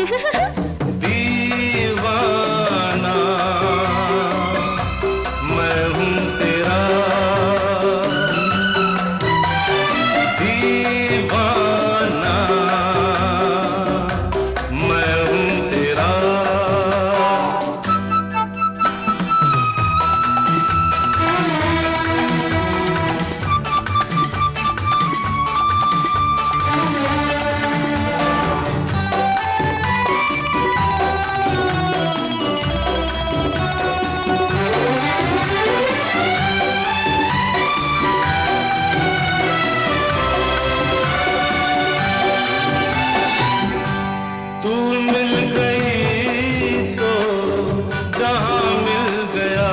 दीवाना मैं हूँ तेरा, दीवाना मैं हूँ तेरा। तू मिल गई तो जहां मिल गया,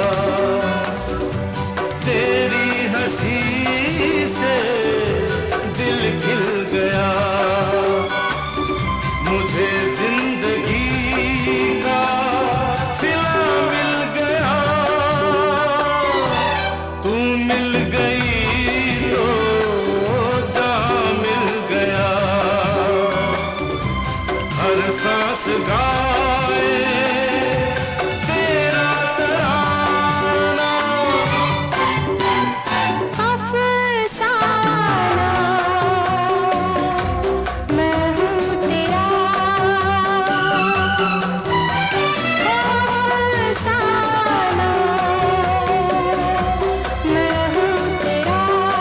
तेरी हंसी से दिल खिल गया, मुझे जिंदगी का सिला मिल गया। तू मिल गई तो जहां मिल गया, हर सांस गाए तेरा तराना। अफसाना मैं हूँ तेरा, अफसाना मैं हूँ तेरा।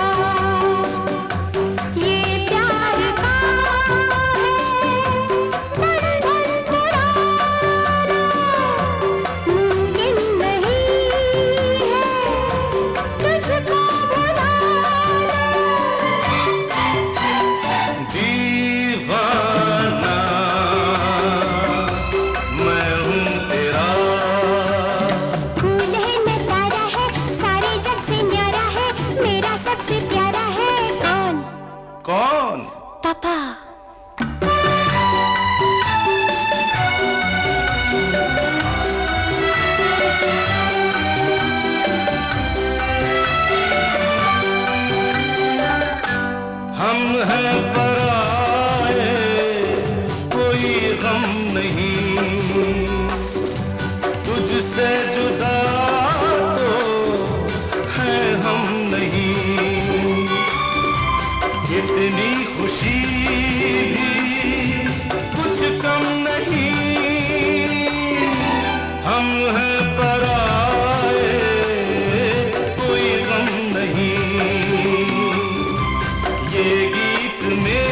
ये प्यार का है बंधन पुराना, मुमकिन नहीं है तुझको भुलाना। दीवाना मैं हूँ तेरा, फूल है नजारा है सारे जग से न्यारा है, मेरा सबसे प्यारा है कौन? कौन? पापा। हम हैं पराए, कोई गम नहीं, तुझसे जुदा तो है हम नहीं। इतनी खुशी भी कुछ कम नहीं, हम हैं पराए, कोई गम नहीं। ये गीत में